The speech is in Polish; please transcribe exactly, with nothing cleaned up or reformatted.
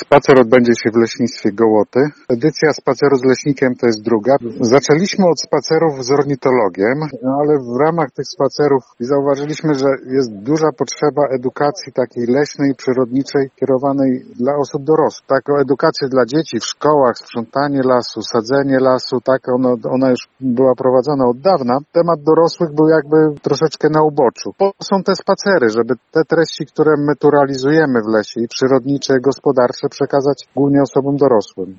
Spacer odbędzie się w leśnictwie Gołoty. Edycja spaceru z leśnikiem to jest druga. Zaczęliśmy od spacerów z ornitologiem, no ale w ramach tych spacerów zauważyliśmy, że jest duża potrzeba edukacji takiej leśnej, przyrodniczej, kierowanej dla osób dorosłych. Taką edukację dla dzieci w szkołach, sprzątanie lasu, sadzenie lasu, tak ona, ona już była prowadzona od dawna. Temat dorosłych był jakby troszeczkę na uboczu. Po to są te spacery, żeby te treści, które my tu realizujemy w lesie, i przyrodnicze, gospodarcze, przekazać głównie osobom dorosłym.